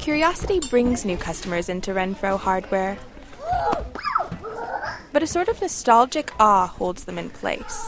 Curiosity brings new customers into Renfro Hardware, but a sort of nostalgic awe holds them in place.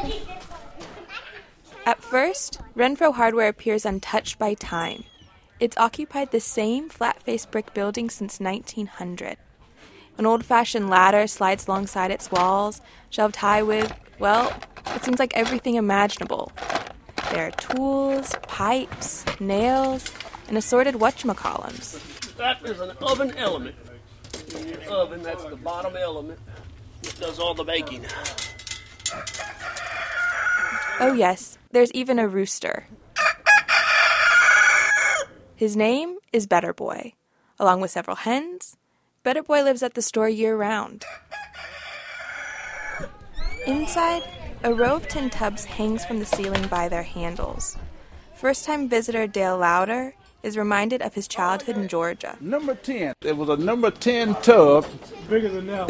At first, Renfro Hardware appears untouched by time. It's occupied the same flat-faced brick building since 1900. An old-fashioned ladder slides alongside its walls, shelved high with, well, it seems like everything imaginable. There are tools, pipes, nails, and assorted whatchamacallums. That is an oven element. In your oven, that's the bottom element. It does all the baking. Oh yes, there's even a rooster. His name is Better Boy. Along with several hens, Better Boy lives at the store year-round. Inside, a row of tin tubs hangs from the ceiling by their handles. First-time visitor Dale Lauder is reminded of his childhood in Georgia. Number 10. It was a number 10 tub. Bigger than that.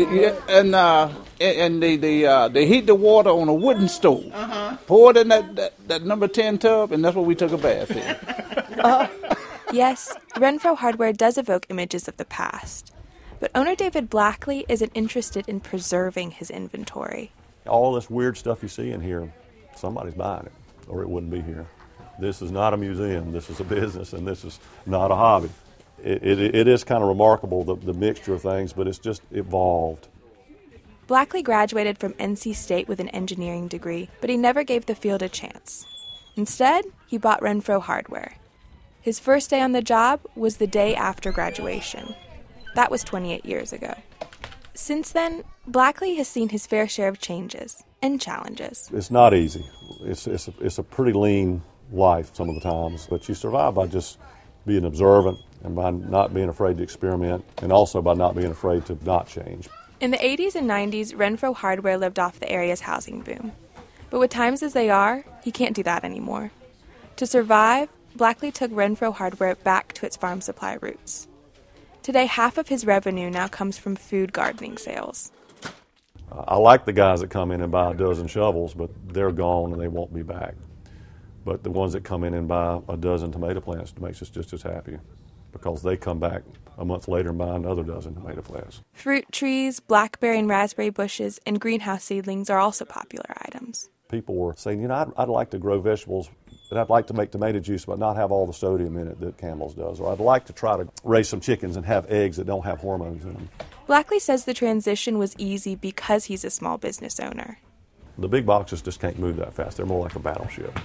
And they heat the water on a wooden stove. Pour it in that number 10 tub, and that's what we took a bath in. Yes, Renfro Hardware does evoke images of the past. But owner David Blackley isn't interested in preserving his inventory. All this weird stuff you see in here, somebody's buying it, or it wouldn't be here. This is not a museum, this is a business, and this is not a hobby. It is kind of remarkable, the mixture of things, but it's just evolved. Blackley graduated from NC State with an engineering degree, but he never gave the field a chance. Instead, he bought Renfro Hardware. His first day on the job was the day after graduation. That was 28 years ago. Since then, Blackley has seen his fair share of changes and challenges. It's not easy. It's a pretty lean life some of the times, but you survive by just being observant and by not being afraid to experiment, and also by not being afraid to not change. In the 80s and 90s, Renfro Hardware lived off the area's housing boom. But with times as they are, he can't do that anymore. To survive, Blackley took Renfro Hardware back to its farm supply roots. Today, half of his revenue now comes from food gardening sales. I like the guys that come in and buy a dozen shovels, but they're gone and they won't be back. But the ones that come in and buy a dozen tomato plants makes us just as happy, because they come back a month later and buy another dozen tomato plants. Fruit trees, blackberry and raspberry bushes, and greenhouse seedlings are also popular items. People were saying, I'd like to grow vegetables, but I'd like to make tomato juice but not have all the sodium in it that Campbell's does. Or I'd like to try to raise some chickens and have eggs that don't have hormones in them. Blackley says the transition was easy because he's a small business owner. The big boxes just can't move that fast. They're more like a battleship.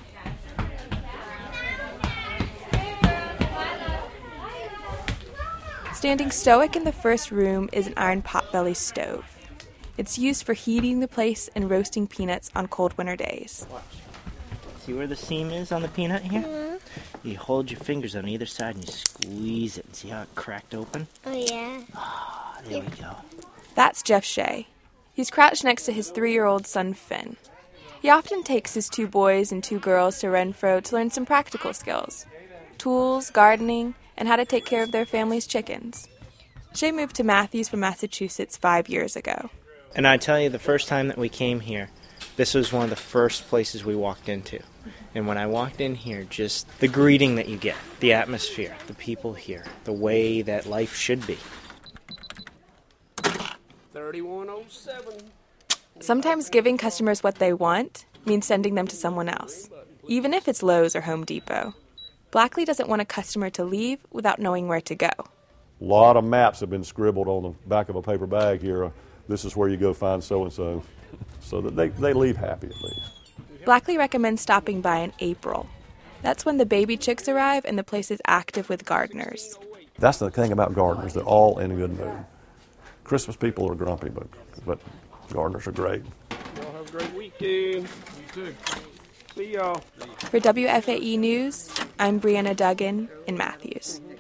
Standing stoic in the first room is an iron potbelly stove. It's used for heating the place and roasting peanuts on cold winter days. See where the seam is on the peanut here? Mm-hmm. You hold your fingers on either side and you squeeze it. See how it cracked open? Oh, yeah. There we go. That's Jeff Shea. He's crouched next to his 3-year-old son, Finn. He often takes his 2 boys and 2 girls to Renfro to learn some practical skills. Tools, gardening, and how to take care of their family's chickens. Shea moved to Matthews from Massachusetts 5 years ago. And I tell you, the first time that we came here, this was one of the first places we walked into. And when I walked in here, just the greeting that you get, the atmosphere, the people here, the way that life should be. 3107. Sometimes giving customers what they want means sending them to someone else, even if it's Lowe's or Home Depot. Blackley doesn't want a customer to leave without knowing where to go. A lot of maps have been scribbled on the back of a paper bag here. This is where you go find so-and-so, so that they leave happy at least. Blackley recommends stopping by in April. That's when the baby chicks arrive and the place is active with gardeners. That's the thing about gardeners. They're all in a good mood. Christmas people are grumpy, but gardeners are great. Y'all have a great weekend. You too. See y'all. For WFAE News, I'm Brianna Duggan in Matthews.